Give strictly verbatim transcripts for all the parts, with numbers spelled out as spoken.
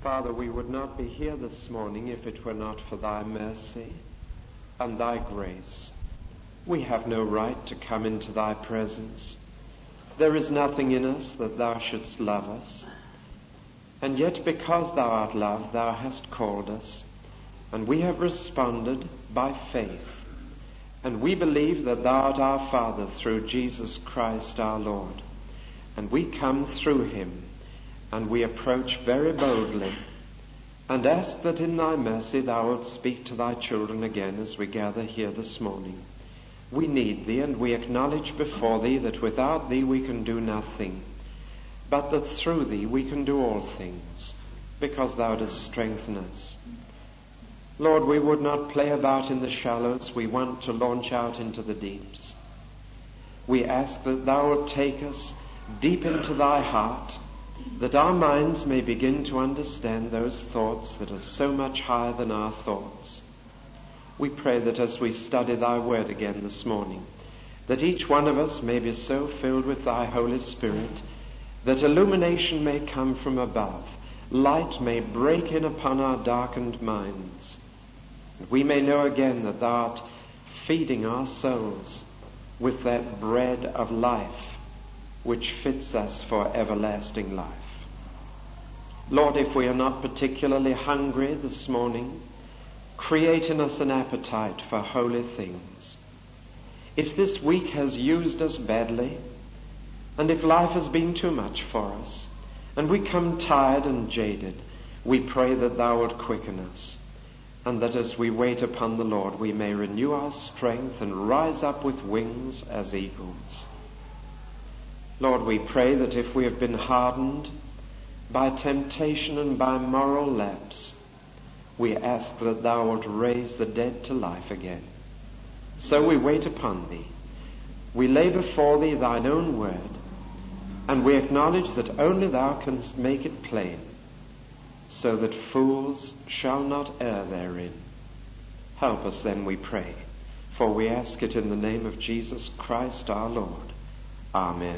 Father, we would not be here this morning if it were not for thy mercy and thy grace. We have no right to come into thy presence. There is nothing in us that thou shouldst love us. And yet because thou art love, thou hast called us, and we have responded by faith. And we believe that thou art our Father through Jesus Christ our Lord. And we come through him, and we approach very boldly and ask that in thy mercy thou wilt speak to thy children again as we gather here this morning. We need thee, and we acknowledge before thee that without thee we can do nothing, but that through thee we can do all things, because thou dost strengthen us. Lord, we would not play about in the shallows. We want to launch out into the deeps. We ask that thou wilt take us deep into thy heart, that our minds may begin to understand those thoughts that are so much higher than our thoughts. We pray that as we study thy word again this morning, that each one of us may be so filled with thy Holy Spirit that illumination may come from above, light may break in upon our darkened minds, and we may know again that thou art feeding our souls with that bread of life which fits us for everlasting life. Lord, if we are not particularly hungry this morning, create in us an appetite for holy things. If this week has used us badly, and if life has been too much for us, and we come tired and jaded, we pray that thou wilt quicken us, and that as we wait upon the Lord, we may renew our strength and rise up with wings as eagles. Lord, we pray that if we have been hardened by temptation and by moral lapse, we ask that thou wilt raise the dead to life again. So we wait upon thee. We lay before thee thine own word, and we acknowledge that only thou canst make it plain, so that fools shall not err therein. Help us then, we pray, for we ask it in the name of Jesus Christ our Lord. Amen.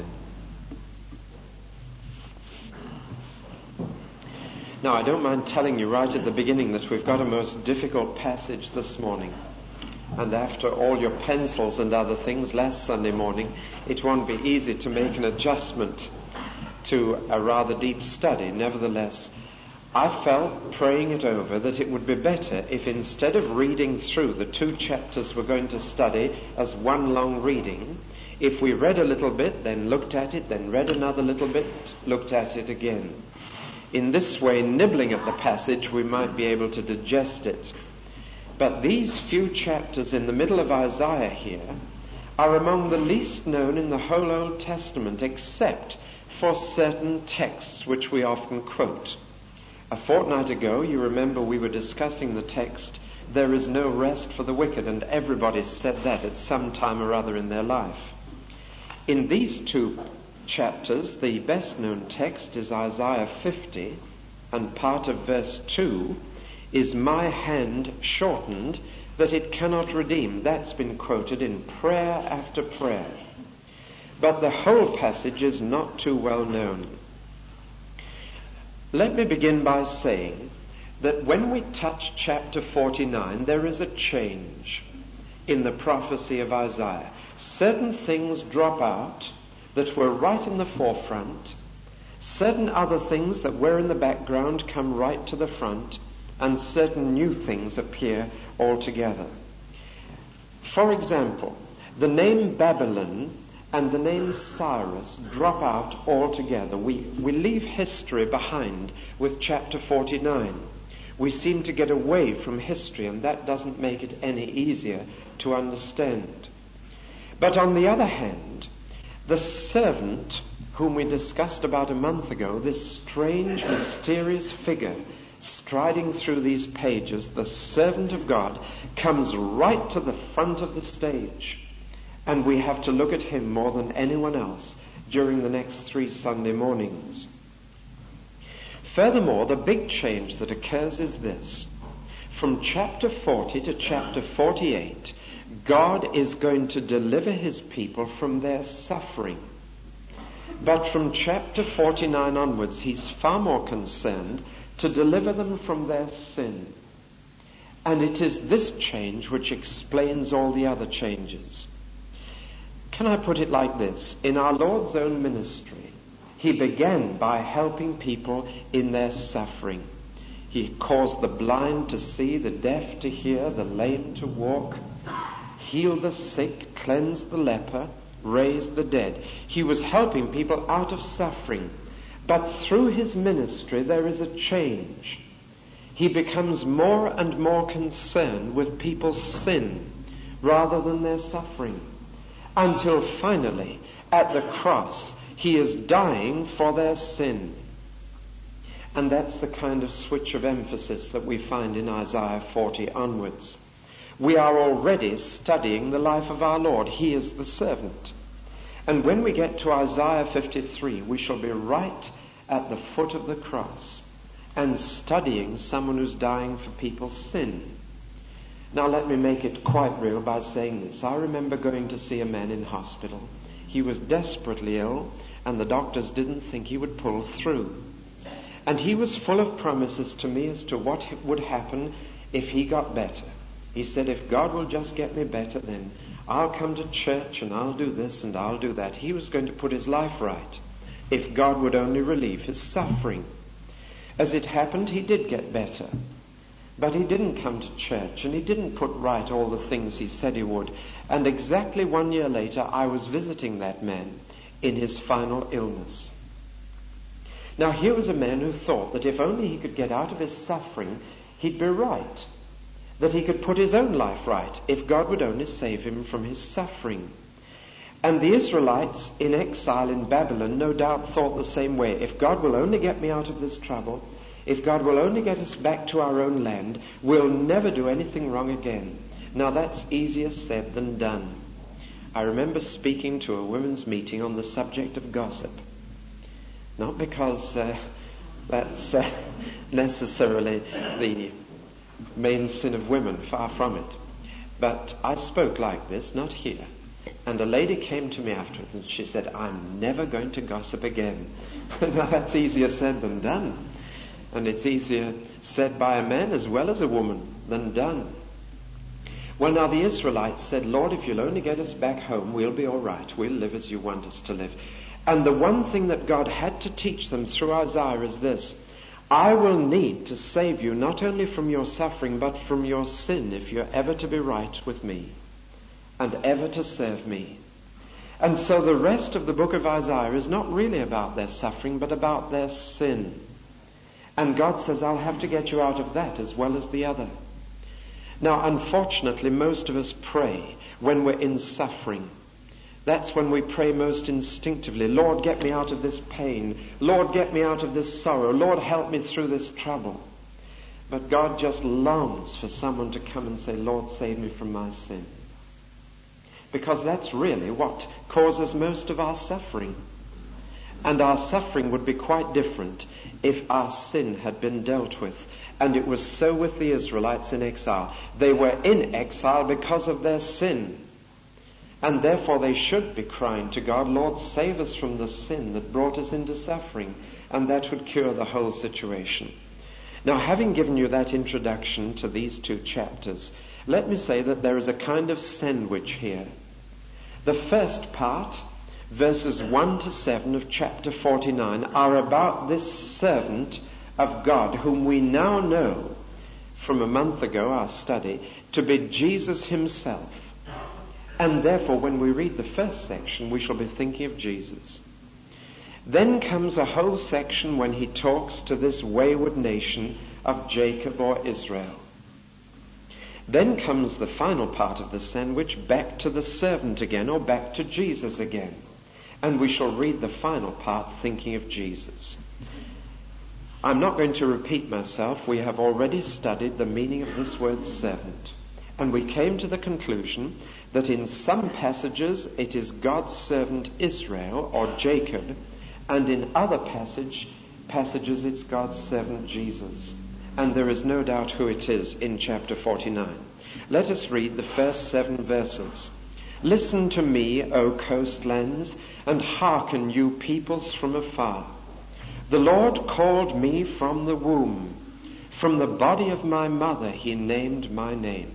Now, I don't mind telling you right at the beginning that we've got a most difficult passage this morning. And after all your pencils and other things last Sunday morning, it won't be easy to make an adjustment to a rather deep study. Nevertheless, I felt, praying it over, that it would be better if instead of reading through the two chapters we're going to study as one long reading, if we read a little bit, then looked at it, then read another little bit, looked at it again. In this way, nibbling at the passage, we might be able to digest it. But these few chapters in the middle of Isaiah here are among the least known in the whole Old Testament, except for certain texts which we often quote. A fortnight ago, you remember we were discussing the text, "There is no rest for the wicked," and everybody said that at some time or other in their life. In these two chapters, the best known text is Isaiah fifty, and part of verse two is "My hand shortened that it cannot redeem." That's been quoted in prayer after prayer. But the whole passage is not too well known. Let me begin by saying that when we touch chapter forty-nine, there is a change in the prophecy of Isaiah. Certain things drop out that were right in the forefront. Certain other things that were in the background come right to the front, and certain new things appear altogether. For example, the name Babylon and the name Cyrus drop out altogether. We, we leave history behind with chapter forty-nine. We seem to get away from history, and that doesn't make it any easier to understand. But on the other hand, the servant whom we discussed about a month ago, this strange, mysterious figure striding through these pages, the servant of God, comes right to the front of the stage. And we have to look at him more than anyone else during the next three Sunday mornings. Furthermore, the big change that occurs is this. From chapter forty to chapter forty-eight, God is going to deliver his people from their suffering. But from chapter forty-nine onwards, he's far more concerned to deliver them from their sin. And it is this change which explains all the other changes. Can I put it like this? In our Lord's own ministry, he began by helping people in their suffering. He caused the blind to see, the deaf to hear, the lame to walk, healed the sick, cleansed the leper, raised the dead. He was helping people out of suffering. But through his ministry there is a change. He becomes more and more concerned with people's sin rather than their suffering, until finally, at the cross, he is dying for their sin. And that's the kind of switch of emphasis that we find in Isaiah forty onwards. We are already studying the life of our Lord. He is the servant. And when we get to Isaiah fifty-three, we shall be right at the foot of the cross and studying someone who's dying for people's sin. Now let me make it quite real by saying this. I remember going to see a man in hospital. He was desperately ill, and the doctors didn't think he would pull through. And he was full of promises to me as to what would happen if he got better. He said, if God will just get me better, then I'll come to church and I'll do this and I'll do that. He was going to put his life right if God would only relieve his suffering. As it happened, he did get better. But he didn't come to church, and he didn't put right all the things he said he would. And exactly one year later, I was visiting that man in his final illness. Now, here was a man who thought that if only he could get out of his suffering, he'd be right. That he could put his own life right if God would only save him from his suffering. And the Israelites in exile in Babylon no doubt thought the same way. If God will only get me out of this trouble, if God will only get us back to our own land, we'll never do anything wrong again. Now that's easier said than done. I remember speaking to a women's meeting on the subject of gossip. Not because uh, that's uh, necessarily the main sin of women, far from it. But I spoke like this, not here. And a lady came to me afterwards and she said, I'm never going to gossip again. Now that's easier said than done. And it's easier said by a man as well as a woman than done. Well, now the Israelites said, Lord, if you'll only get us back home, we'll be all right. We'll live as you want us to live. And the one thing that God had to teach them through Isaiah is this: I will need to save you not only from your suffering, but from your sin, if you're ever to be right with me and ever to serve me. And so the rest of the book of Isaiah is not really about their suffering, but about their sin. And God says, I'll have to get you out of that as well as the other. Now, unfortunately, most of us pray when we're in suffering. That's when we pray most instinctively. Lord, get me out of this pain. Lord, get me out of this sorrow. Lord, help me through this trouble. But God just longs for someone to come and say, Lord, save me from my sin. Because that's really what causes most of our suffering. And our suffering would be quite different if our sin had been dealt with. And it was so with the Israelites in exile. They were in exile because of their sin. And therefore they should be crying to God, Lord, save us from the sin that brought us into suffering. And that would cure the whole situation. Now, having given you that introduction to these two chapters, let me say that there is a kind of sandwich here. The first part, verses one to seven of chapter forty-nine, are about this servant of God, whom we now know from a month ago, our study, to be Jesus himself. And therefore, when we read the first section, we shall be thinking of Jesus. Then comes a whole section when he talks to this wayward nation of Jacob or Israel. Then comes the final part of the sandwich, back to the servant again, or back to Jesus again. And we shall read the final part thinking of Jesus. I'm not going to repeat myself. We have already studied the meaning of this word servant. And we came to the conclusion that in some passages it is God's servant Israel or Jacob, and in other passage, passages it's God's servant Jesus. And there is no doubt who it is in chapter forty-nine. Let us read the first seven verses. Listen to me, O coastlands, and hearken, you peoples from afar. The Lord called me from the womb. From the body of my mother he named my name.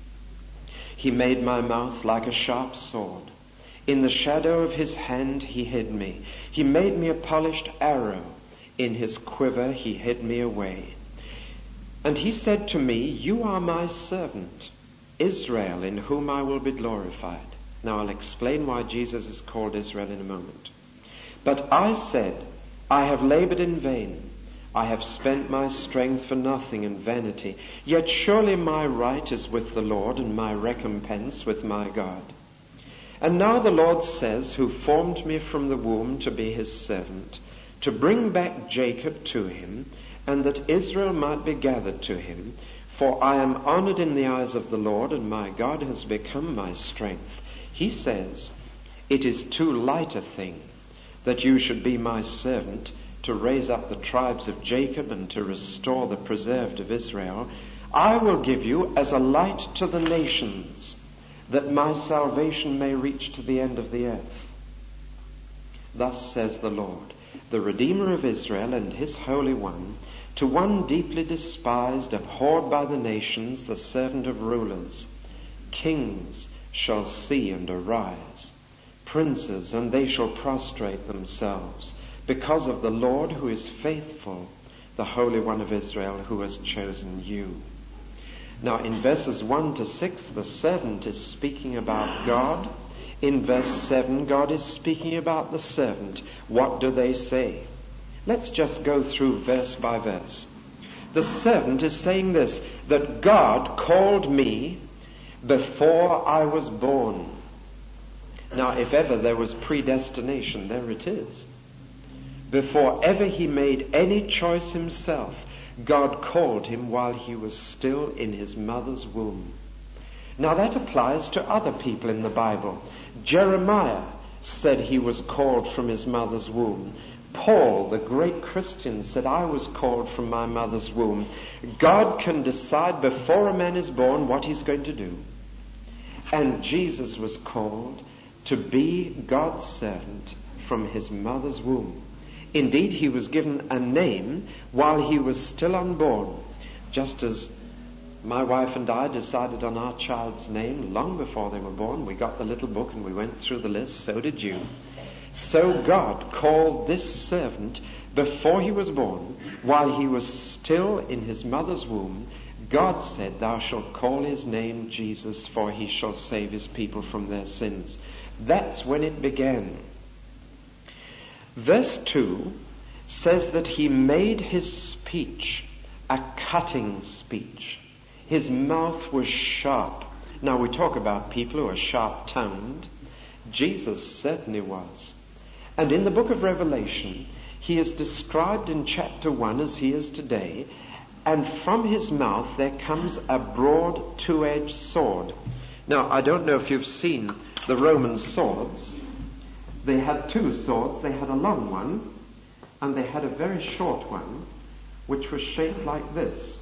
He made my mouth like a sharp sword. In the shadow of his hand he hid me. He made me a polished arrow. In his quiver he hid me away. And he said to me, you are my servant, Israel, in whom I will be glorified. Now I'll explain why Jesus is called Israel in a moment. But I said, I have labored in vain. I have spent my strength for nothing in vanity. Yet surely my right is with the Lord, and my recompense with my God. And now the Lord says, who formed me from the womb to be his servant, to bring back Jacob to him, and that Israel might be gathered to him. For I am honored in the eyes of the Lord, and my God has become my strength. He says, it is too light a thing that you should be my servant, to raise up the tribes of Jacob and to restore the preserved of Israel. I will give you as a light to the nations, that my salvation may reach to the end of the earth. Thus says the Lord, the Redeemer of Israel and his Holy One, to one deeply despised, abhorred by the nations, the servant of rulers. Kings shall see and arise, princes, and they shall prostrate themselves, because of the Lord who is faithful, the Holy One of Israel who has chosen you. Now in verses one to six, the servant is speaking about God. In verse seven, God is speaking about the servant. What do they say? Let's just go through verse by verse. The servant is saying this, that God called me before I was born. Now, if ever there was predestination, there it is. Before ever he made any choice himself, God called him while he was still in his mother's womb. Now that applies to other people in the Bible. Jeremiah said he was called from his mother's womb. Paul, the great Christian, said, I was called from my mother's womb. God can decide before a man is born what he's going to do. And Jesus was called to be God's servant from his mother's womb. Indeed, he was given a name while he was still unborn, just as my wife and I decided on our child's name long before they were born. We got the little book and we went through the list. So did you. So God called this servant before he was born, while he was still in his mother's womb. God said, thou shalt call his name Jesus, for he shall save his people from their sins. That's when it began. Verse two says that he made his speech a cutting speech. His mouth was sharp. Now we talk about people who are sharp-tongued. Jesus certainly was. And in the book of Revelation, he is described in chapter one as he is today. And from his mouth there comes a broad two-edged sword. Now, I don't know if you've seen the Roman swords. They had two swords. They had a long one, and they had a very short one, which was shaped like this.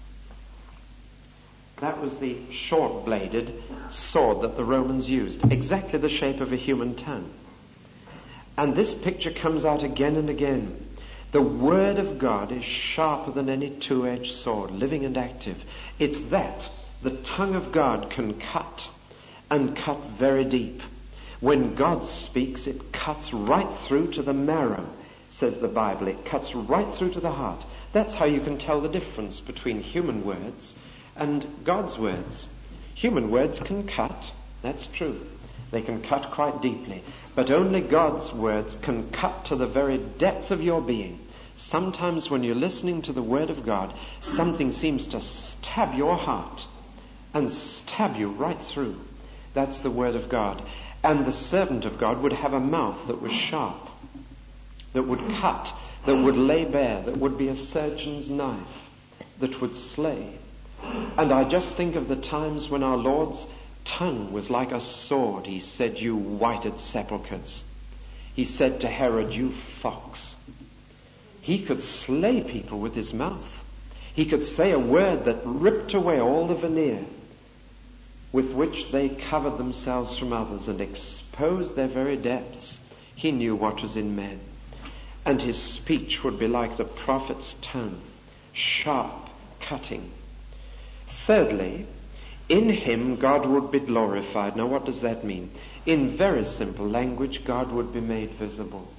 That was the short-bladed sword that the Romans used, exactly the shape of a human tongue. And this picture comes out again and again. The Word of God is sharper than any two-edged sword, living and active. It's that. The tongue of God can cut, and cut very deep. When God speaks, it cuts right through to the marrow, says the Bible. It cuts right through to the heart. That's how you can tell the difference between human words and God's words. Human words can cut, that's true. They can cut quite deeply. But only God's words can cut to the very depth of your being. Sometimes when you're listening to the Word of God, something seems to stab your heart and stab you right through. That's the Word of God. And the servant of God would have a mouth that was sharp, that would cut, that would lay bare, that would be a surgeon's knife, that would slay. And I just think of the times when our Lord's tongue was like a sword. He said, you whited sepulchres. He said to Herod, you fox. He could slay people with his mouth. He could say a word that ripped away all the veneer with which they covered themselves from others and exposed their very depths. He knew what was in men. and his speech would be like the prophet's tongue, sharp, cutting. Thirdly, in him God would be glorified. Now what does that mean? In very simple language, God would be made visible.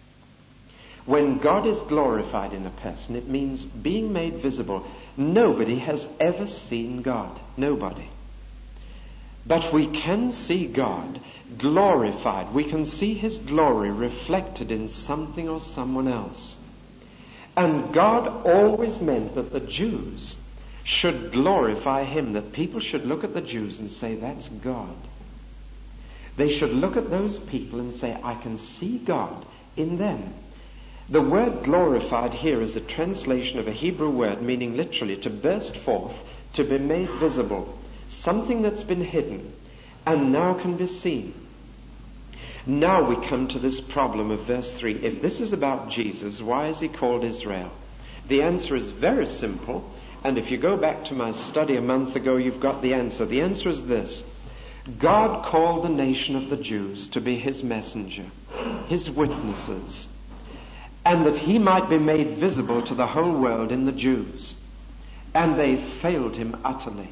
When God is glorified in a person, it means being made visible. Nobody has ever seen God. Nobody. But we can see God glorified. We can see his glory reflected in something or someone else. And God always meant that the Jews should glorify him, that people should look at the Jews and say, that's God. They should look at those people and say, I can see God in them. The word glorified here is a translation of a Hebrew word meaning literally to burst forth, to be made visible. Something that's been hidden and now can be seen. Now we come to this problem of verse three. If this is about Jesus, why is he called Israel? The answer is very simple, and if you go back to my study a month ago, you've got the answer. The answer is this. God called the nation of the Jews to be his messenger, his witnesses, and that he might be made visible to the whole world in the Jews. And they failed him utterly.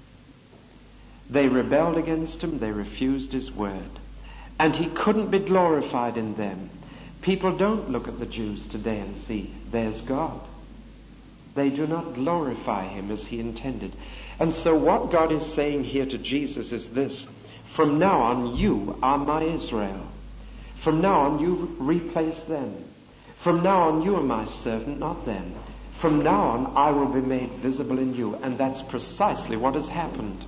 They rebelled against him. They refused his word. And he couldn't be glorified in them. People don't look at the Jews today and see, there's God. They do not glorify him as he intended. And so what God is saying here to Jesus is this. From now on, you are my Israel. From now on, you replace them. From now on, you are my servant, not them. From now on, I will be made visible in you. And that's precisely what has happened.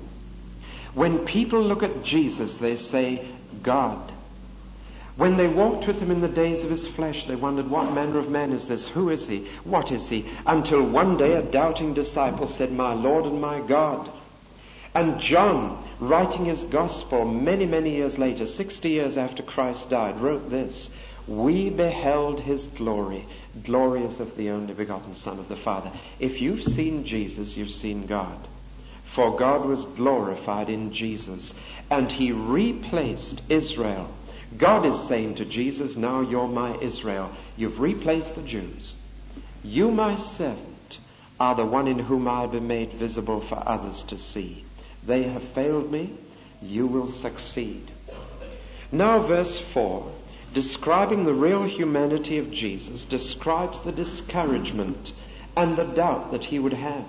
When people look at Jesus, they say, God. When they walked with him in the days of his flesh, they wondered, what manner of man is this? Who is he? What is he? Until one day a doubting disciple said, my Lord and my God. And John, writing his gospel many, many years later, sixty years after Christ died, wrote this, we beheld his glory. Glory is of the only begotten Son of the Father. If you've seen Jesus, you've seen God. For God was glorified in Jesus, and he replaced Israel. God is saying to Jesus, now you're my Israel. You've replaced the Jews. You, my servant, are the one in whom I'll be made visible for others to see. They have failed me. You will succeed. Now verse four, describing the real humanity of Jesus, describes the discouragement and the doubt that he would have.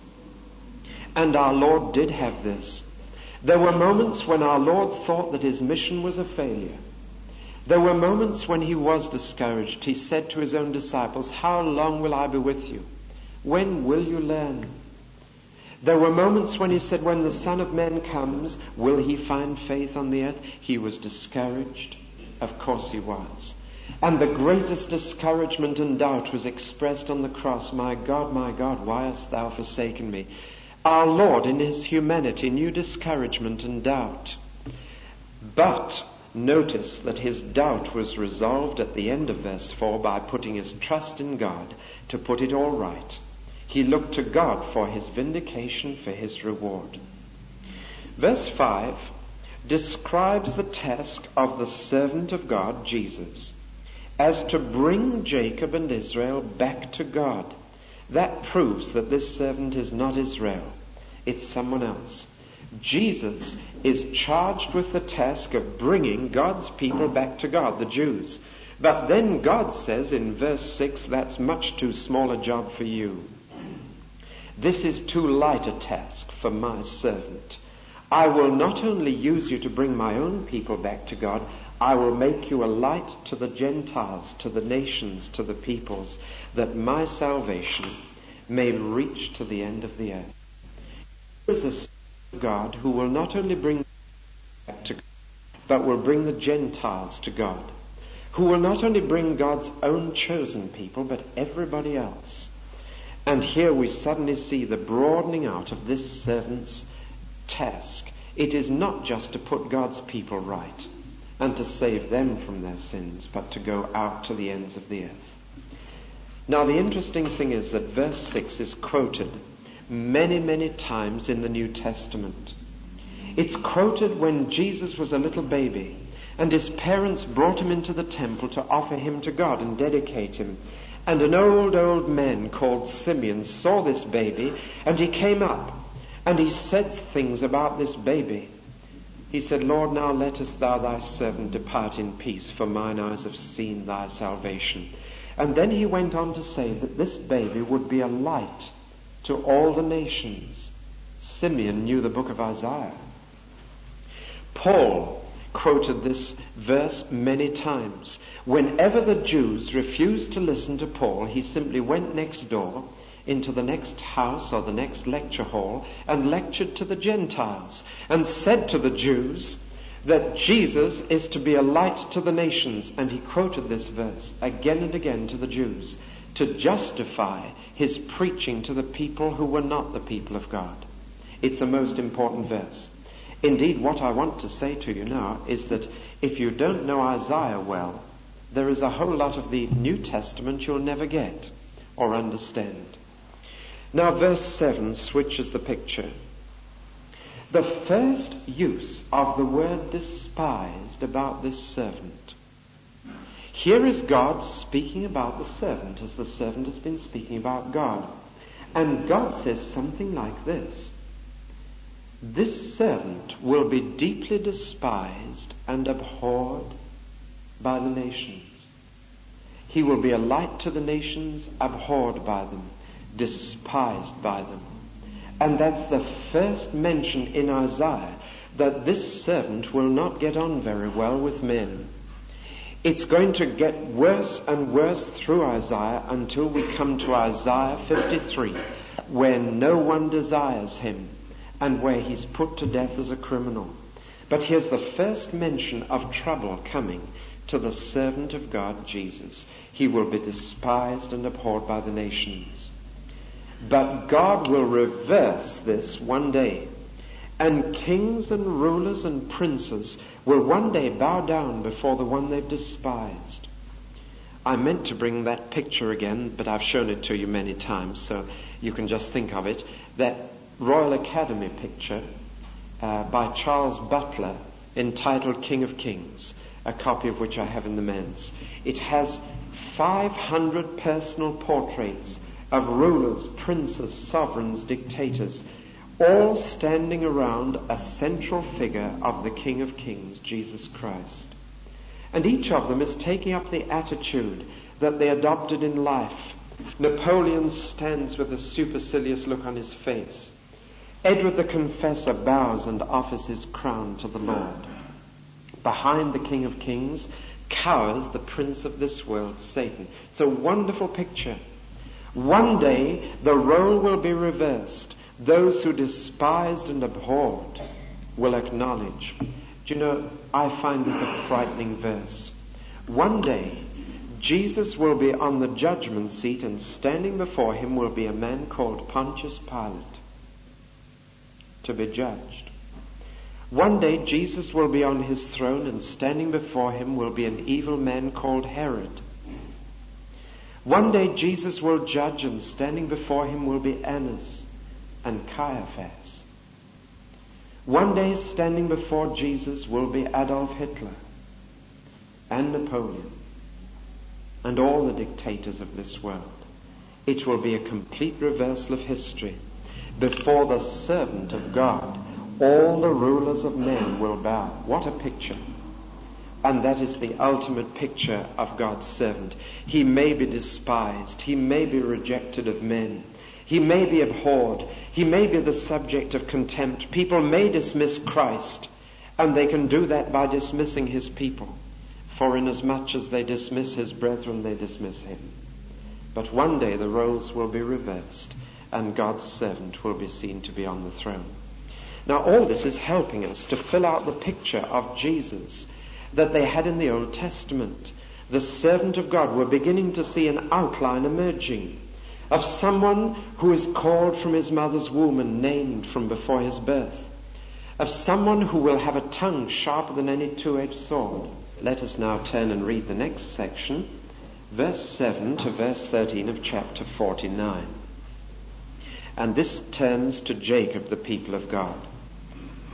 And our Lord did have this. There were moments when our Lord thought that his mission was a failure. There were moments when he was discouraged. He said to his own disciples, how long will I be with you? When will you learn? There were moments when he said, when the Son of Man comes, will he find faith on the earth? He was discouraged. Of course he was. And the greatest discouragement and doubt was expressed on the cross. My God, my God, why hast thou forsaken me? Our Lord in his humanity knew discouragement and doubt. But notice that his doubt was resolved at the end of verse four by putting his trust in God to put it all right. He looked to God for his vindication, for his reward. Verse five describes the task of the servant of God, Jesus, as to bring Jacob and Israel back to God. That proves that this servant is not Israel. It's someone else. Jesus is charged with the task of bringing God's people back to God, the Jews. But then God says in verse six, that's much too small a job for you. This is too light a task for my servant. I will not only use you to bring my own people back to God, I will make you a light to the Gentiles, to the nations, to the peoples, that my salvation may reach to the end of the earth. There is a Son of God who will not only bring back to God, but will bring the Gentiles to God, who will not only bring God's own chosen people, but everybody else. And here we suddenly see the broadening out of this servant's task. It is not just to put God's people right and to save them from their sins, but to go out to the ends of the earth. Now the interesting thing is that verse six is quoted many, many times in the New Testament. It's quoted when Jesus was a little baby. And his parents brought him into the temple to offer him to God and dedicate him. And an old, old man called Simeon saw this baby, and he came up, and he said things about this baby. He said, Lord, now lettest thou thy servant depart in peace, for mine eyes have seen thy salvation. And then he went on to say that this baby would be a light to all the nations. Simeon knew the book of Isaiah. Paul quoted this verse many times. Whenever the Jews refused to listen to Paul, he simply went next door into the next house or the next lecture hall and lectured to the Gentiles and said to the Jews that Jesus is to be a light to the nations. And he quoted this verse again and again to the Jews to justify his preaching to the people who were not the people of God. It's a most important verse. Indeed, what I want to say to you now is that if you don't know Isaiah well, there is a whole lot of the New Testament you'll never get or understand. Now, verse seven switches the picture. The first use of the word despised about this servant. Here is God speaking about the servant as the servant has been speaking about God. And God says something like this. This servant will be deeply despised and abhorred by the nations. He will be a light to the nations, abhorred by them, despised by them. And that's the first mention in Isaiah that this servant will not get on very well with men. It's going to get worse and worse through Isaiah until we come to Isaiah fifty-three, where no one desires him, and where he's put to death as a criminal. But here's the first mention of trouble coming to the servant of God, Jesus. He will be despised and abhorred by the nations. But God will reverse this one day, and kings and rulers and princes will one day bow down before the one they've despised. I meant to bring that picture again, but I've shown it to you many times, so you can just think of it. That Royal Academy picture uh, by Charles Butler entitled King of Kings, a copy of which I have in the manse. It has five hundred personal portraits of rulers, princes, sovereigns, dictators, all standing around a central figure of the King of Kings, Jesus Christ. And each of them is taking up the attitude that they adopted in life. Napoleon stands with a supercilious look on his face. Edward the Confessor bows and offers his crown to the Lord. Behind the King of Kings cowers the prince of this world, Satan. It's a wonderful picture. One day the role will be reversed. Those who despised and abhorred will acknowledge. Do you know, I find this a frightening verse. One day Jesus will be on the judgment seat, and standing before him will be a man called Pontius Pilate to be judged. One day Jesus will be on his throne, and standing before him will be an evil man called Herod. One day Jesus will judge, and standing before him will be Annas and Caiaphas. One day standing before Jesus will be Adolf Hitler and Napoleon and all the dictators of this world. It will be a complete reversal of history. Before the servant of God, all the rulers of men will bow. What a picture. And that is the ultimate picture of God's servant. He may be despised. He may be rejected of men. He may be abhorred. He may be the subject of contempt. People may dismiss Christ, and they can do that by dismissing his people. For inasmuch as they dismiss his brethren, they dismiss him. But one day the roles will be reversed, and God's servant will be seen to be on the throne. Now all this is helping us to fill out the picture of Jesus that they had in the Old Testament. The servant of God, we're beginning to see an outline emerging of someone who is called from his mother's womb and named from before his birth, of someone who will have a tongue sharper than any two-edged sword. Let us now turn and read the next section, verse seven to verse thirteen of chapter forty-nine. And this turns to Jacob, the people of God.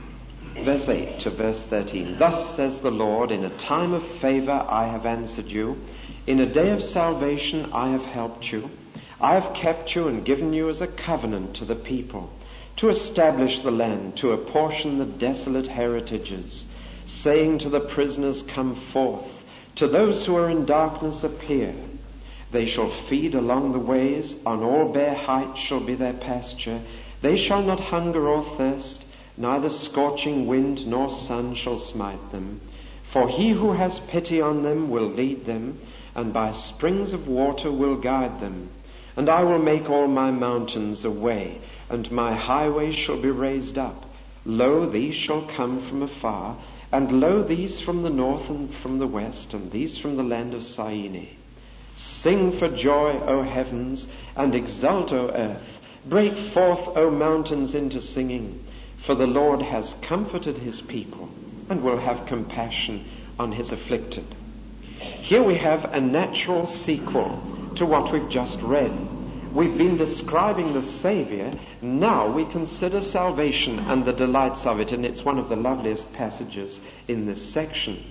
Verse eight to verse thirteen. Thus says the Lord, in a time of favor I have answered you. In a day of salvation I have helped you. I have kept you and given you as a covenant to the people, to establish the land, to apportion the desolate heritages, saying to the prisoners, come forth, to those who are in darkness appear. They shall feed along the ways, on all bare heights shall be their pasture. They shall not hunger or thirst, neither scorching wind nor sun shall smite them. For he who has pity on them will lead them, and by springs of water will guide them. And I will make all my mountains a way, and my highways shall be raised up. Lo, these shall come from afar, and lo, these from the north and from the west, and these from the land of Syene. Sing for joy, O heavens, and exult, O earth. Break forth, O mountains, into singing. For the Lord has comforted his people, and will have compassion on his afflicted. Here we have a natural sequel to what we've just read. We've been describing the Savior. Now we consider salvation and the delights of it, and it's one of the loveliest passages in this section.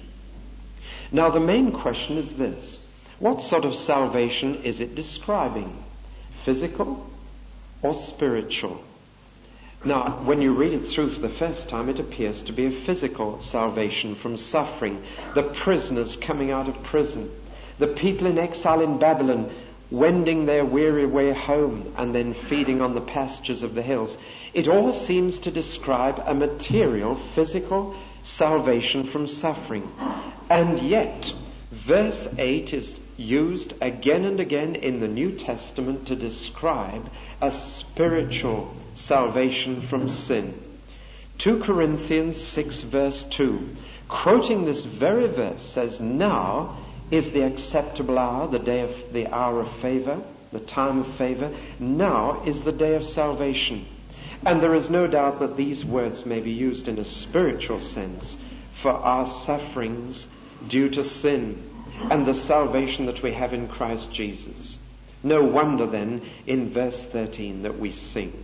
Now the main question is this: what sort of salvation is it describing? Physical or spiritual? Now, when you read it through for the first time, it appears to be a physical salvation from suffering. The prisoners coming out of prison. The people in exile in Babylon wending their weary way home and then feeding on the pastures of the hills. It all seems to describe a material, physical salvation from suffering. And yet, verse eight is used again and again in the New Testament to describe a spiritual salvation from sin. Second Corinthians six verse two, quoting this very verse, says, now is the acceptable hour, the day of the hour of favor, the time of favor. Now is the day of salvation. And there is no doubt that these words may be used in a spiritual sense for our sufferings due to sin and the salvation that we have in Christ Jesus. No wonder then in verse thirteen that we sing.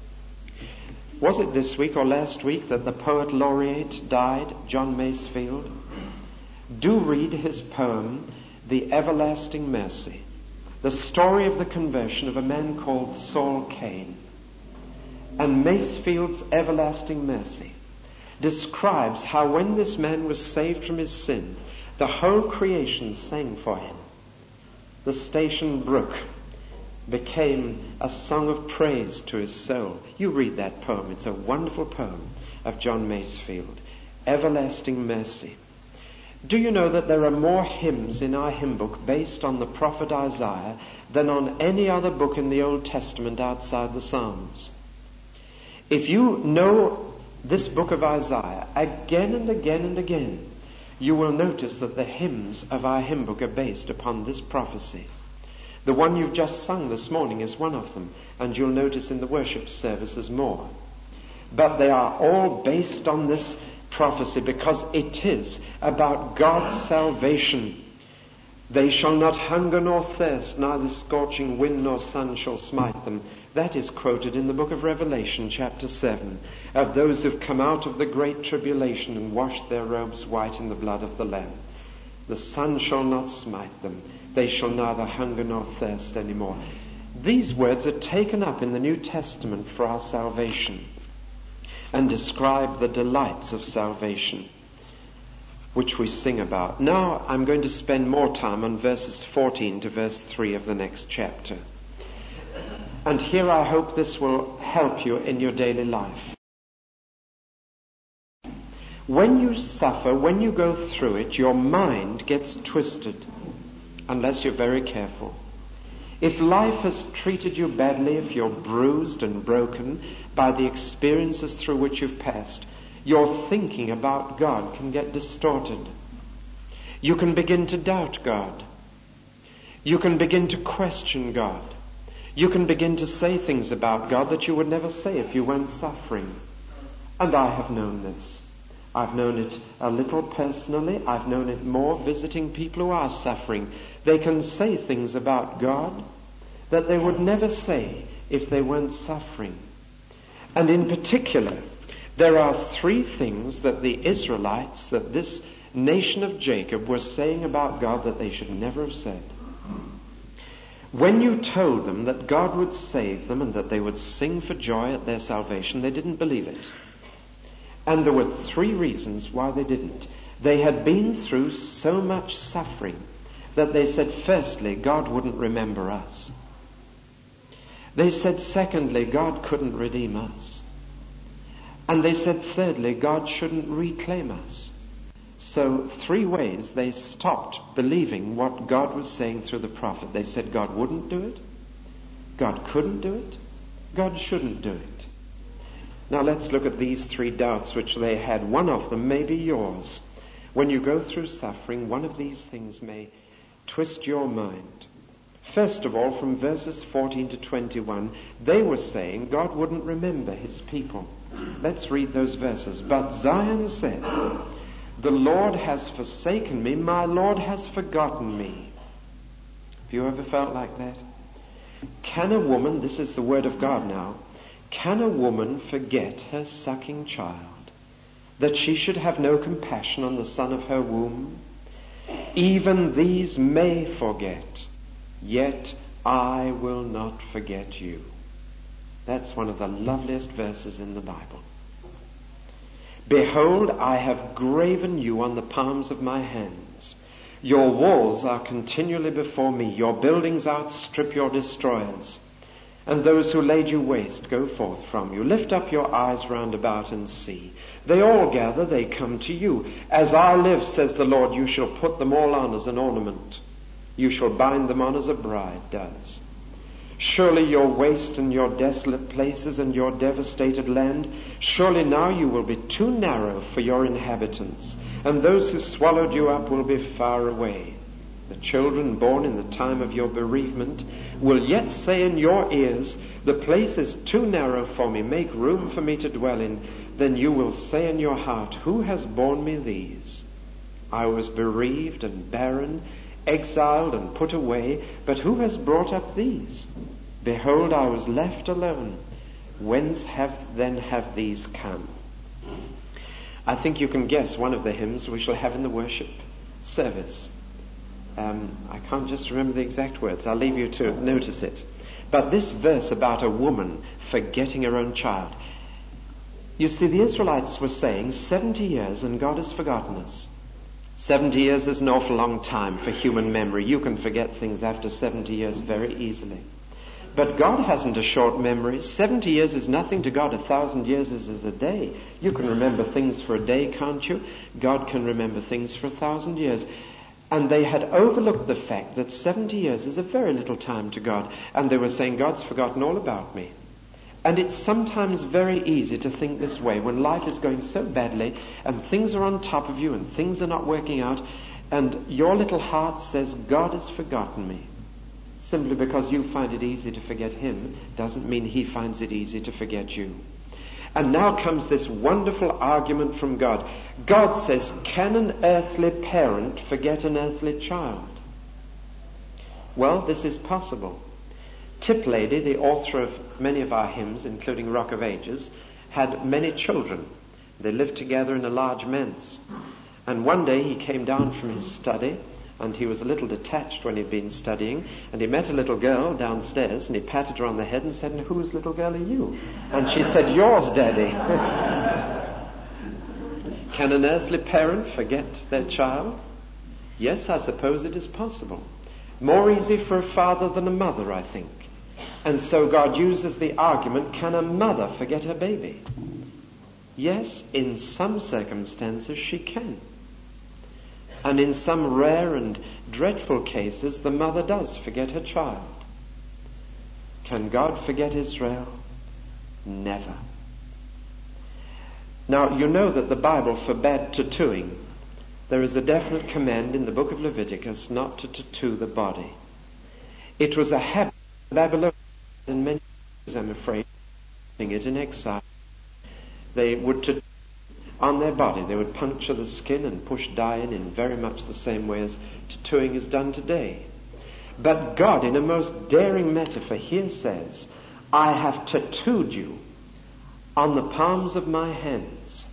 Was it this week or last week that the poet laureate died, John Masefield? Do read his poem, The Everlasting Mercy, the story of the conversion of a man called Saul Cain. And Masefield's Everlasting Mercy describes how when this man was saved from his sin, the whole creation sang for him. The Station Brook became a song of praise to his soul. You read that poem. It's a wonderful poem of John Masefield. Everlasting Mercy. Do you know that there are more hymns in our hymn book based on the prophet Isaiah than on any other book in the Old Testament outside the Psalms? If you know this book of Isaiah again and again and again, you will notice that the hymns of our hymn book are based upon this prophecy. The one you've just sung this morning is one of them, and you'll notice in the worship services more. But they are all based on this prophecy because it is about God's salvation. They shall not hunger nor thirst, neither scorching wind nor sun shall smite them. That is quoted in the book of Revelation, chapter seven, of those who've come out of the great tribulation and washed their robes white in the blood of the Lamb. The sun shall not smite them. They shall neither hunger nor thirst anymore. These words are taken up in the New Testament for our salvation and describe the delights of salvation, which we sing about. Now I'm going to spend more time on verses fourteen to verse three of the next chapter. And here I hope this will help you in your daily life. When you suffer, when you go through it, your mind gets twisted, unless you're very careful. If life has treated you badly, if you're bruised and broken by the experiences through which you've passed, your thinking about God can get distorted. You can begin to doubt God. You can begin to question God. You can begin to say things about God that you would never say if you weren't suffering. And I have known this. I've known it a little personally. I've known it more visiting people who are suffering. They can say things about God that they would never say if they weren't suffering. And in particular, There are three things that the Israelites, that this nation of Jacob was saying about God that they should never have said. When you told them that God would save them and that they would sing for joy at their salvation, they didn't believe it. And there were three reasons why they didn't. They had been through so much suffering that they said, firstly, God wouldn't remember us. They said, secondly, God couldn't redeem us. And they said, thirdly, God shouldn't reclaim us. So three ways they stopped believing what God was saying through the prophet. They said God wouldn't do it, God couldn't do it, God shouldn't do it. Now let's look at these three doubts which they had. One of them may be yours. When you go through suffering, one of these things may twist your mind. First of all, from verses fourteen to twenty-one, they were saying God wouldn't remember his people. Let's read those verses. But Zion said, the Lord has forsaken me, my Lord has forgotten me. Have you ever felt like that? Can a woman, this is the word of God now, can a woman forget her sucking child, that she should have no compassion on the son of her womb? Even these may forget, yet I will not forget you. That's one of the loveliest verses in the Bible. Behold, I have graven you on the palms of my hands. Your walls are continually before me. Your buildings outstrip your destroyers. And those who laid you waste go forth from you. Lift up your eyes round about and see. They all gather, they come to you. As I live, says the Lord, you shall put them all on as an ornament. You shall bind them on as a bride does. Surely your waste and your desolate places and your devastated land, surely now you will be too narrow for your inhabitants, and those who swallowed you up will be far away. The children born in the time of your bereavement will yet say in your ears, the place is too narrow for me, make room for me to dwell in. Then you will say in your heart, who has borne me these? I was bereaved and barren, exiled and put away, but who has brought up these? Behold, I was left alone. Whence have then have these come? I think you can guess one of the hymns we shall have in the worship service. Um, I can't just remember the exact words. I'll leave you to notice it. But this verse about a woman forgetting her own child. You see, the Israelites were saying seventy years and God has forgotten us. seventy years is an awful long time for human memory. You can forget things after seventy years very easily. But God hasn't a short memory. seventy years is nothing to God. A thousand years is as a day. You can remember things for a day, can't you? God can remember things for a thousand years. And they had overlooked the fact that seventy years is a very little time to God. And they were saying, God's forgotten all about me. And it's sometimes very easy to think this way when life is going so badly and things are on top of you and things are not working out and your little heart says, God has forgotten me. Simply because you find it easy to forget him doesn't mean he finds it easy to forget you. And now comes this wonderful argument from God. God says, can an earthly parent forget an earthly child? Well, this is possible. Tip Lady, the author of many of our hymns, including Rock of Ages, had many children. They lived together in a large manse. And one day he came down from his study, and he was a little detached when he'd been studying, and he met a little girl downstairs, and he patted her on the head and said, whose little girl are you? And she said, yours, Daddy. Can an earthly parent forget their child? Yes, I suppose it is possible. More easy for a father than a mother, I think. And so God uses the argument, can a mother forget her baby? Yes, in some circumstances she can. And in some rare and dreadful cases, the mother does forget her child. Can God forget Israel? Never. Now, you know that the Bible forbade tattooing. There is a definite command in the book of Leviticus not to tattoo the body. It was a habit of Babylonians, and many, I'm afraid, it in exile. They would tattoo on their body. They would puncture the skin and push dye in in very much the same way as tattooing is done today. But God, in a most daring metaphor, here says, I have tattooed you on the palms of my hands.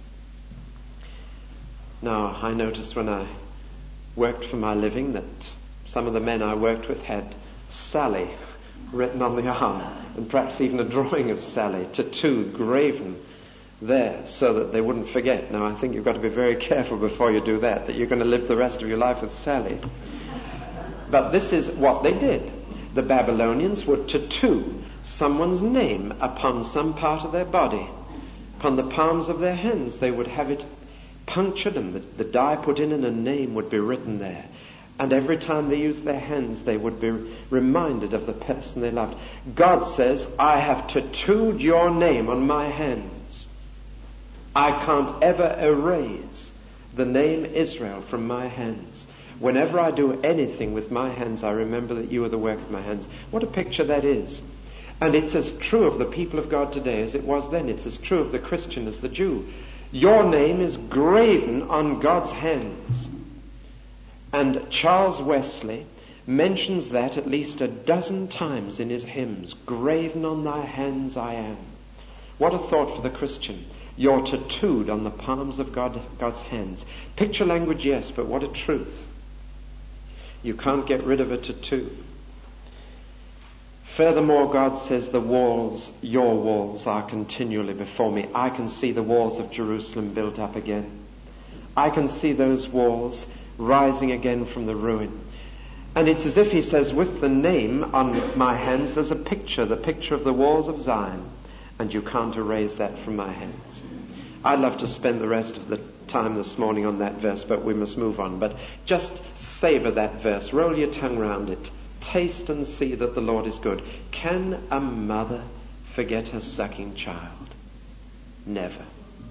Now, I noticed when I worked for my living that some of the men I worked with had Sally written on the arm, and perhaps even a drawing of Sally, tattooed, graven there, so that they wouldn't forget. Now, I think you've got to be very careful before you do that, that you're going to live the rest of your life with Sally. But this is what they did. The Babylonians would tattoo someone's name upon some part of their body. Upon the palms of their hands, they would have it punctured and the, the dye put in, and a name would be written there. And every time they used their hands, they would be reminded of the person they loved. God says, I have tattooed your name on my hands. I can't ever erase the name Israel from my hands. Whenever I do anything with my hands, I remember that you are the work of my hands. What a picture that is. And it's as true of the people of God today as it was then. It's as true of the Christian as the Jew. Your name is graven on God's hands. And Charles Wesley mentions that at least a dozen times in his hymns. Graven on thy hands I am. What a thought for the Christian. You're tattooed on the palms of God, God's hands. Picture language, yes, but what a truth. You can't get rid of a tattoo. Furthermore, God says the walls, your walls, are continually before me. I can see the walls of Jerusalem built up again. I can see those walls rising again from the ruin. And it's as if he says, with the name on my hands, there's a picture, the picture of the walls of Zion, and you can't erase that from my hands. I'd love to spend the rest of the time this morning on that verse, but we must move on. But just savor that verse. Roll your tongue round it. Taste and see that the Lord is good. Can a mother forget her sucking child? Never.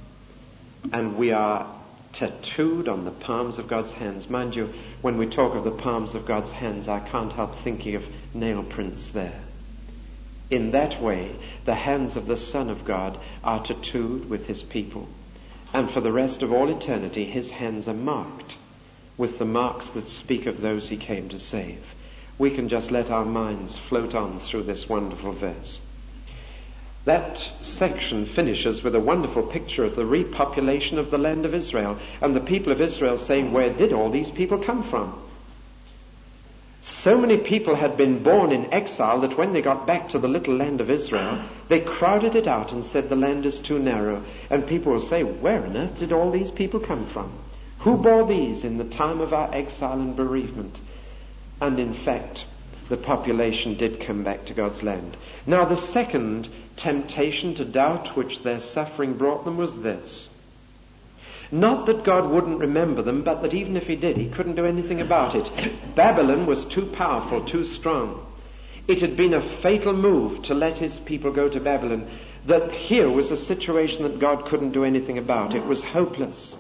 And we are tattooed on the palms of God's hands. Mind you, when we talk of the palms of God's hands, I can't help thinking of nail prints there. In that way, the hands of the Son of God are tattooed with his people. And for the rest of all eternity, his hands are marked with the marks that speak of those he came to save. We can just let our minds float on through this wonderful verse. That section finishes with a wonderful picture of the repopulation of the land of Israel, and the people of Israel saying, where did all these people come from? So many people had been born in exile that when they got back to the little land of Israel, they crowded it out and said the land is too narrow. And people will say, where on earth did all these people come from? Who bore these in the time of our exile and bereavement? And in fact, the population did come back to God's land. Now the second temptation to doubt which their suffering brought them was this. Not that God wouldn't remember them, but that even if he did, he couldn't do anything about it. Babylon was too powerful, too strong. It had been a fatal move to let his people go to Babylon, that here was a situation that God couldn't do anything about. It was hopeless.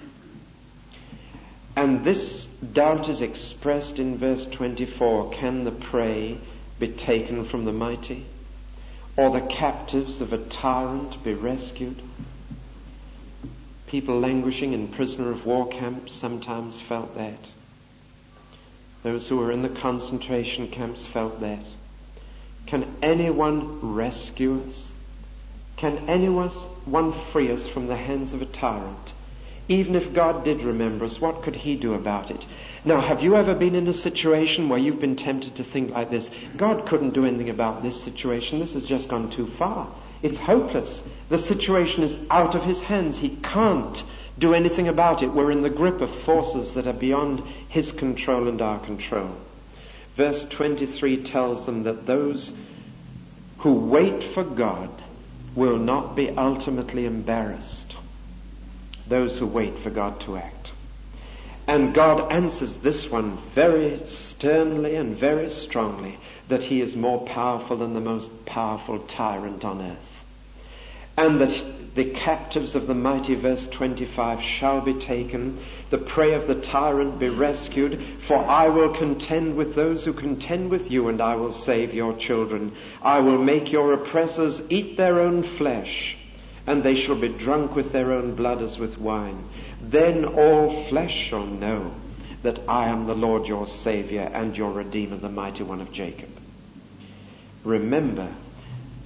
And this doubt is expressed in verse twenty-four. Can the prey be taken from the mighty? Or the captives of a tyrant be rescued? People languishing in prisoner of war camps sometimes felt that. Those who were in the concentration camps felt that. Can anyone rescue us? Can anyone free us from the hands of a tyrant? Even if God did remember us, what could he do about it? Now, have you ever been in a situation where you've been tempted to think like this? God couldn't do anything about this situation. This has just gone too far. It's hopeless. The situation is out of his hands. He can't do anything about it. We're in the grip of forces that are beyond his control and our control. Verse twenty-three tells them that those who wait for God will not be ultimately embarrassed. Those who wait for God to act. And God answers this one very sternly and very strongly, that he is more powerful than the most powerful tyrant on earth. And that the captives of the mighty, verse twenty-five, shall be taken, the prey of the tyrant be rescued, for I will contend with those who contend with you, and I will save your children. I will make your oppressors eat their own flesh, and they shall be drunk with their own blood as with wine. Then all flesh shall know that I am the Lord your Saviour and your Redeemer, the mighty one of Jacob. Remember,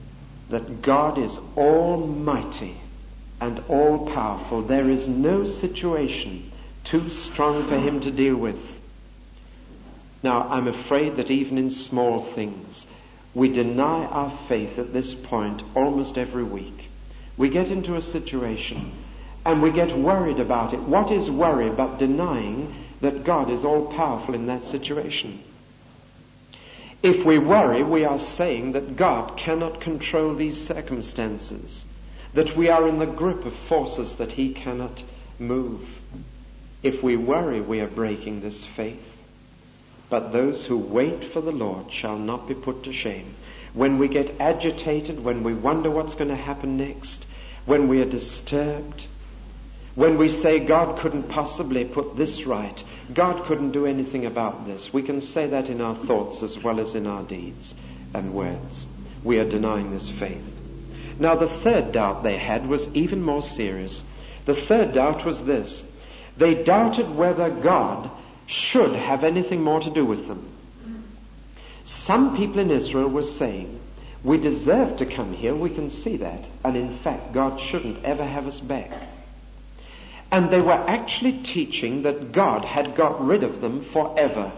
that God is almighty and all-powerful. There is no situation too strong for him to deal with. Now, I'm afraid that even in small things, we deny our faith at this point almost every week. We get into a situation and we get worried about it. What is worry but denying that God is all-powerful in that situation? If we worry, we are saying that God cannot control these circumstances, that we are in the grip of forces that he cannot move. If we worry, we are breaking this faith. But those who wait for the Lord shall not be put to shame. When we get agitated, when we wonder what's going to happen next, when we are disturbed, when we say God couldn't possibly put this right, God couldn't do anything about this, we can say that in our thoughts as well as in our deeds and words. We are denying this faith. Now, the third doubt they had was even more serious. The third doubt was this: they doubted whether God should have anything more to do with them. Some people in Israel were saying, we deserve to come here, we can see that, and in fact God shouldn't ever have us back. And they were actually teaching that God had got rid of them forever.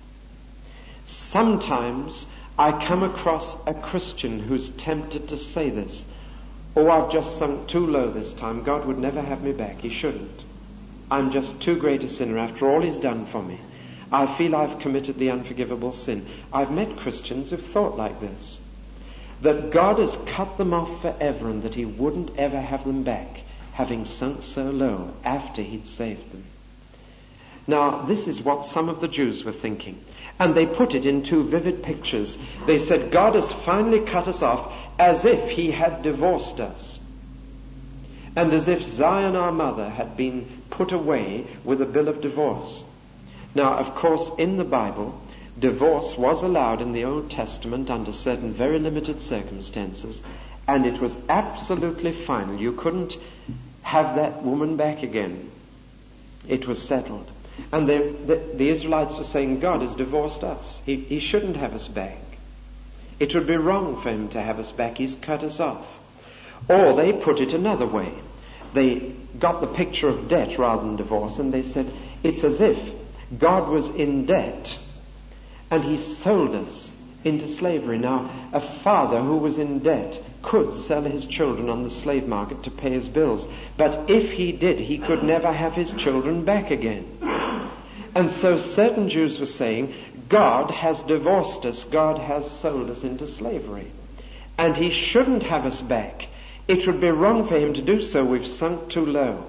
Sometimes I come across a Christian who's tempted to say this: oh, I've just sunk too low this time, God would never have me back, he shouldn't. I'm just too great a sinner after all he's done for me. I feel I've committed the unforgivable sin. I've met Christians who've thought like this, that God has cut them off forever and that he wouldn't ever have them back, having sunk so low after he'd saved them. Now, this is what some of the Jews were thinking, and they put it in two vivid pictures. They said, God has finally cut us off as if he had divorced us, and as if Zion, our mother, had been put away with a bill of divorce. Now, of course, in the Bible, divorce was allowed in the Old Testament under certain very limited circumstances, and it was absolutely final. You couldn't have that woman back again. It was settled. And the, the, the Israelites were saying, God has divorced us. He, he shouldn't have us back. It would be wrong for him to have us back. He's cut us off. Or they put it another way. They got the picture of debt rather than divorce, and they said, it's as if God was in debt and he sold us into slavery. Now, a father who was in debt could sell his children on the slave market to pay his bills, but if he did, he could never have his children back again. And so certain Jews were saying, God has divorced us, God has sold us into slavery, and he shouldn't have us back. It would be wrong for him to do so. We've sunk too low.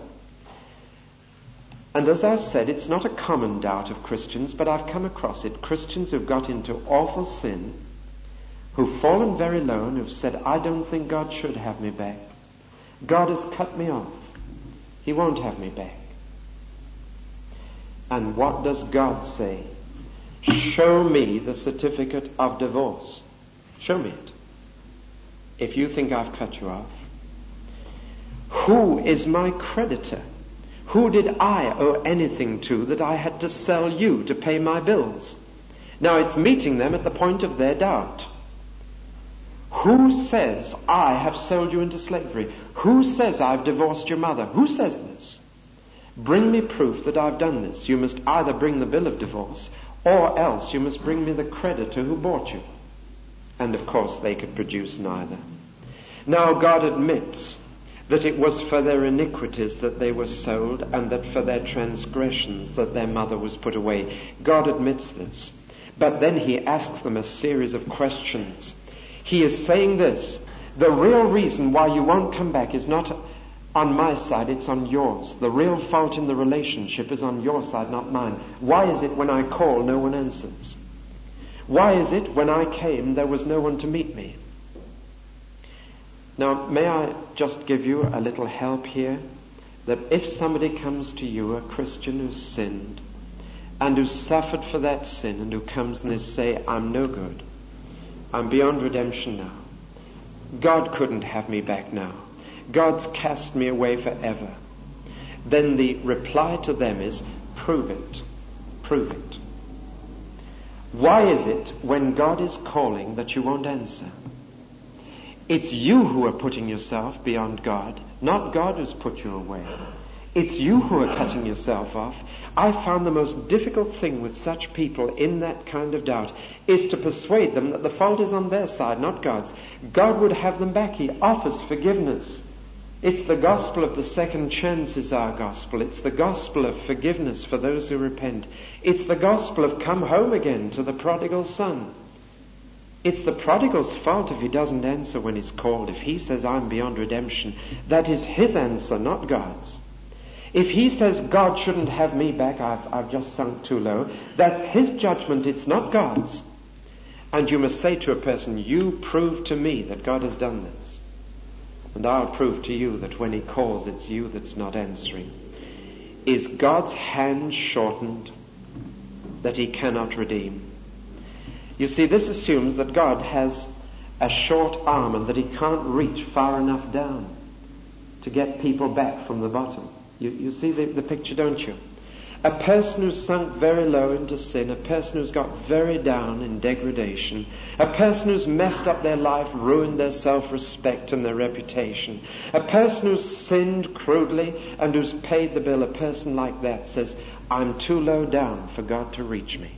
And as I've said, it's not a common doubt of Christians, but I've come across it. Christians who've got into awful sin, who've fallen very low and who've said, I don't think God should have me back. God has cut me off. He won't have me back. And what does God say? Show me the certificate of divorce. Show me it. If you think I've cut you off. Who is my creditor? Who did I owe anything to that I had to sell you to pay my bills? Now it's meeting them at the point of their doubt. Who says I have sold you into slavery? Who says I've divorced your mother? Who says this? Bring me proof that I've done this. You must either bring the bill of divorce, or else you must bring me the creditor who bought you. And of course they could produce neither. Now God admits that it was for their iniquities that they were sold, and that for their transgressions that their mother was put away. God admits this. But then he asks them a series of questions. He is saying this: the real reason why you won't come back is not on my side, it's on yours. The real fault in the relationship is on your side, not mine. Why is it when I call no one answers? Why is it when I came there was no one to meet me? Now, may I just give you a little help here? That if somebody comes to you, a Christian who's sinned, and who's suffered for that sin, and who comes and they say, I'm no good, I'm beyond redemption now, God couldn't have me back now, God's cast me away forever, then the reply to them is, prove it, prove it. Why is it when God is calling that you won't answer? It's you who are putting yourself beyond God, not God who's put you away. It's you who are cutting yourself off. I found the most difficult thing with such people in that kind of doubt is to persuade them that the fault is on their side, not God's. God would have them back. He offers forgiveness. It's the gospel of the second chance is our gospel. It's the gospel of forgiveness for those who repent. It's the gospel of come home again to the prodigal son. It's the prodigal's fault if he doesn't answer when he's called. If he says, I'm beyond redemption, that is his answer, not God's. If he says, God shouldn't have me back, I've, I've just sunk too low, that's his judgment, it's not God's. And you must say to a person, you prove to me that God has done this. And I'll prove to you that when he calls, it's you that's not answering. Is God's hand shortened that he cannot redeem? You see, this assumes that God has a short arm and that he can't reach far enough down to get people back from the bottom. You, you see the, the picture, don't you? A person who's sunk very low into sin, a person who's got very down in degradation, a person who's messed up their life, ruined their self-respect and their reputation, a person who's sinned crudely and who's paid the bill, a person like that says, I'm too low down for God to reach me.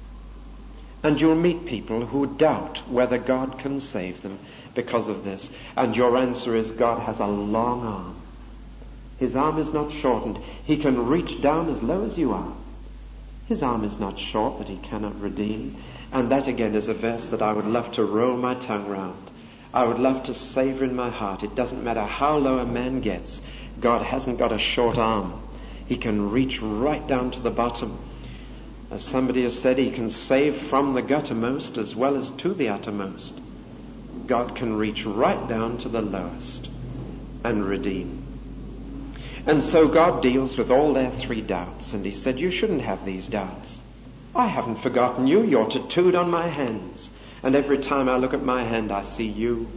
And you'll meet people who doubt whether God can save them because of this. And your answer is, God has a long arm. His arm is not shortened. He can reach down as low as you are. His arm is not short that he cannot redeem. And that again is a verse that I would love to roll my tongue round. I would love to savor in my heart. It doesn't matter how low a man gets. God hasn't got a short arm. He can reach right down to the bottom. As somebody has said, he can save from the guttermost as well as to the uttermost. God can reach right down to the lowest and redeem. And so God deals with all their three doubts. And he said, you shouldn't have these doubts. I haven't forgotten you. You're tattooed on my hands. And every time I look at my hand, I see you.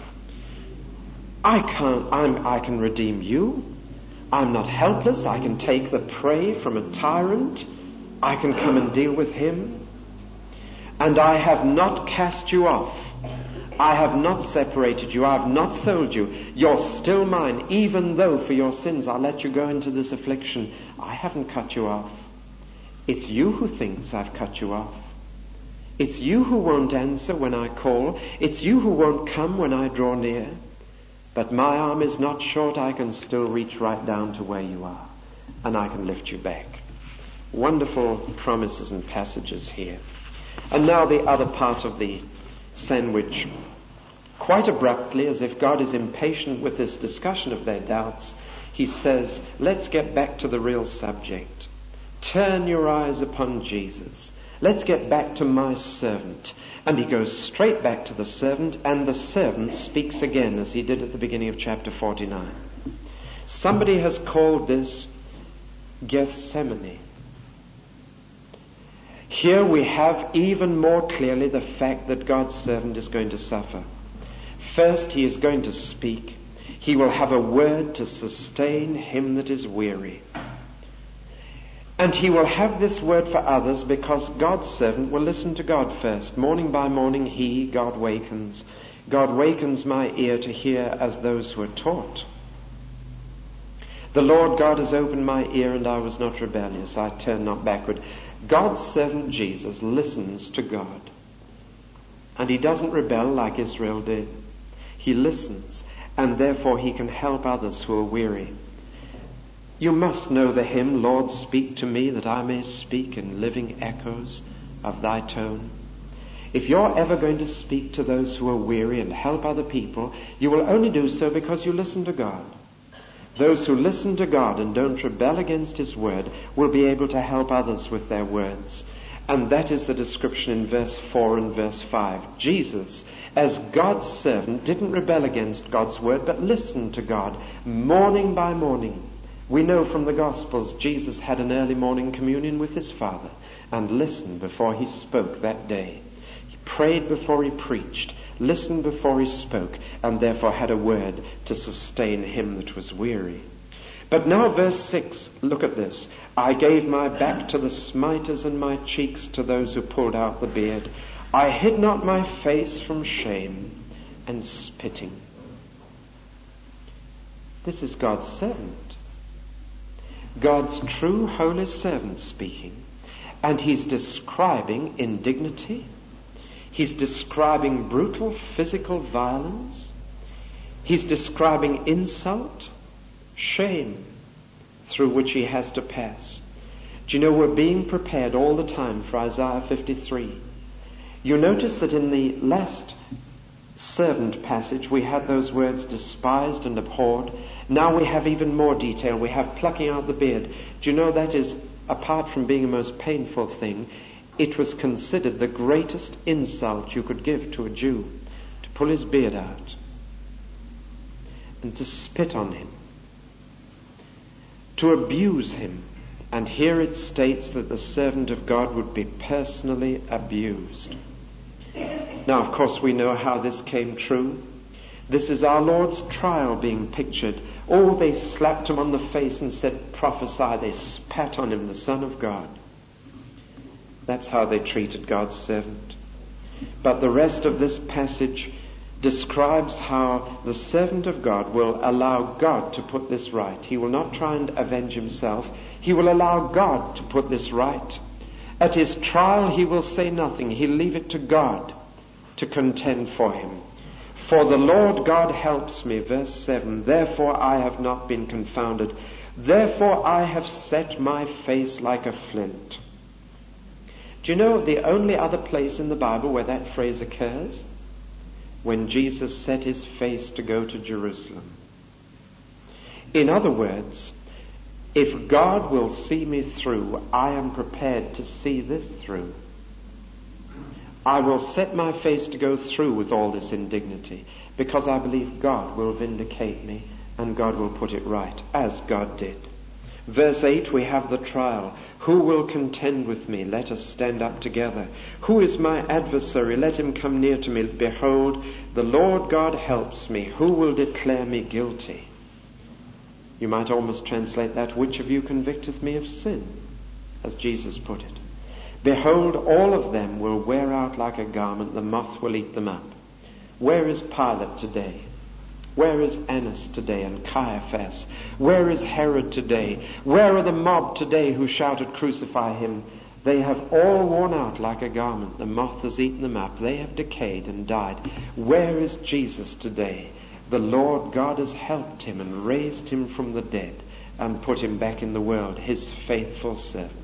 I can't, I'm, I can redeem you. I'm not helpless. I can take the prey from a tyrant. I can come and deal with him. And I have not cast you off. I have not separated you. I have not sold you. You're still mine, even though for your sins I'll let you go into this affliction. I haven't cut you off. It's you who thinks I've cut you off. It's you who won't answer when I call. It's you who won't come when I draw near. But my arm is not short. I can still reach right down to where you are. And I can lift you back. Wonderful promises and passages here. And now the other part of the sandwich. Quite abruptly, as if God is impatient with this discussion of their doubts, he says, let's get back to the real subject. Turn your eyes upon Jesus. Let's get back to my servant. And he goes straight back to the servant, and the servant speaks again, as he did at the beginning of chapter forty-nine. Somebody has called this Gethsemane. Here we have even more clearly the fact that God's servant is going to suffer. First, he is going to speak. He will have a word to sustain him that is weary. And he will have this word for others because God's servant will listen to God first. Morning by morning, he, God, wakens. God wakens my ear to hear as those who are taught. The Lord God has opened my ear, and I was not rebellious. I turned not backward. God's servant Jesus listens to God. And he doesn't rebel like Israel did. He listens, and therefore he can help others who are weary. You must know the hymn, Lord, speak to me that I may speak in living echoes of thy tone. If you're ever going to speak to those who are weary and help other people, you will only do so because you listen to God. Those who listen to God and don't rebel against his word will be able to help others with their words. And that is the description in verse four and verse five. Jesus, as God's servant, didn't rebel against God's word, but listened to God morning by morning. We know from the Gospels Jesus had an early morning communion with his Father and listened before he spoke that day. He prayed before he preached, listened before he spoke, and therefore had a word to sustain him that was weary. But now verse six, look at this. I gave my back to the smiters and my cheeks to those who pulled out the beard. I hid not my face from shame. and spitting. This is God's servant. God's true holy servant speaking. And he's describing indignity. He's describing brutal physical violence. He's describing insult, shame, through which he has to pass. Do you know, we're being prepared all the time for Isaiah fifty-three. You notice that in the last servant passage we had those words despised and abhorred. Now we have even more detail. We have plucking out the beard. Do you know that is, apart from being a most painful thing, it was considered the greatest insult you could give to a Jew, to pull his beard out and to spit on him, to abuse him. And here it states that the servant of God would be personally abused. Now, of course, we know how this came true. This is our Lord's trial being pictured. Oh, they slapped him on the face and said, prophesy. They spat on him, the Son of God. That's how they treated God's servant. But the rest of this passage describes how the servant of God will allow God to put this right. He will not try and avenge himself. He will allow God to put this right. At his trial, he will say nothing. He'll leave it to God to contend for him. For the Lord God helps me, verse seven, therefore I have not been confounded. Therefore I have set my face like a flint. Do you know the only other place in the Bible where that phrase occurs? When Jesus set his face to go to Jerusalem. In other words, if God will see me through, I am prepared to see this through. I will set my face to go through with all this indignity because I believe God will vindicate me and God will put it right, as God did. Verse eight, we have the trial. Who will contend with me? Let us stand up together. Who is my adversary? Let him come near to me. Behold, the Lord God helps me. Who will declare me guilty? You might almost translate that, which of you convicteth me of sin? As Jesus put it. Behold, all of them will wear out like a garment. The moth will eat them up. Where is Pilate today? Where is Annas today and Caiaphas? Where is Herod today? Where are the mob today who shouted, crucify him? They have all worn out like a garment. The moth has eaten them up. They have decayed and died. Where is Jesus today? The Lord God has helped him and raised him from the dead and put him back in the world, his faithful servant.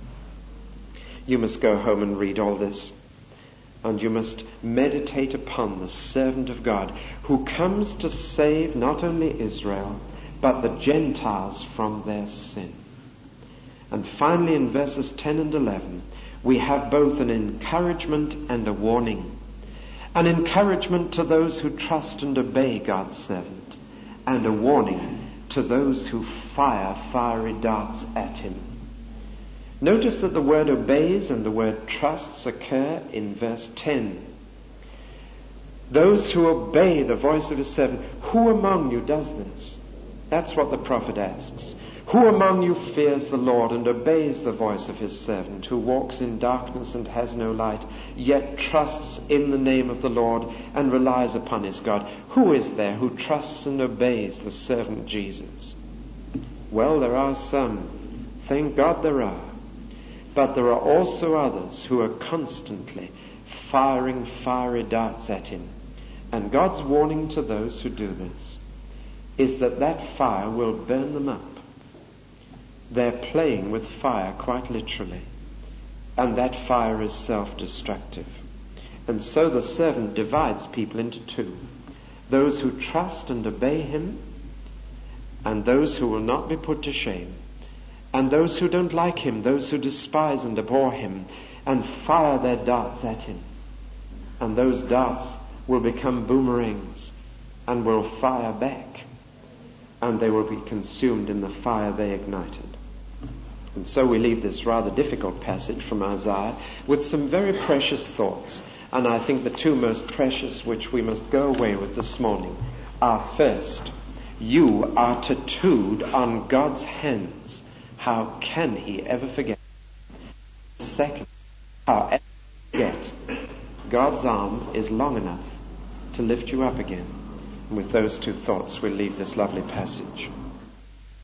You must go home and read all this. And you must meditate upon the servant of God who comes to save not only Israel, but the Gentiles from their sin. And finally in verses ten and eleven, we have both an encouragement and a warning. An encouragement to those who trust and obey God's servant, and a warning to those who fire fiery darts at him. Notice that the word obeys and the word trusts occur in verse ten. Those who obey the voice of his servant. Who among you does this? That's what the prophet asks. Who among you fears the Lord and obeys the voice of his servant, who walks in darkness and has no light, yet trusts in the name of the Lord and relies upon his God? Who is there who trusts and obeys the servant Jesus? Well, there are some. Thank God there are. But there are also others who are constantly firing fiery darts at him. And God's warning to those who do this is that that fire will burn them up. They're playing with fire quite literally. And that fire is self-destructive. And so the servant divides people into two. Those who trust and obey him, and those who will not be put to shame. And those who don't like him, those who despise and abhor him, and fire their darts at him. And those darts will become boomerangs and will fire back. And they will be consumed in the fire they ignited. And so we leave this rather difficult passage from Isaiah with some very precious thoughts. And I think the two most precious which we must go away with this morning are, first, you are tattooed on God's hands. How can he ever forget? Second, how ever forget? God's arm is long enough to lift you up again. And with those two thoughts, we'll leave this lovely passage.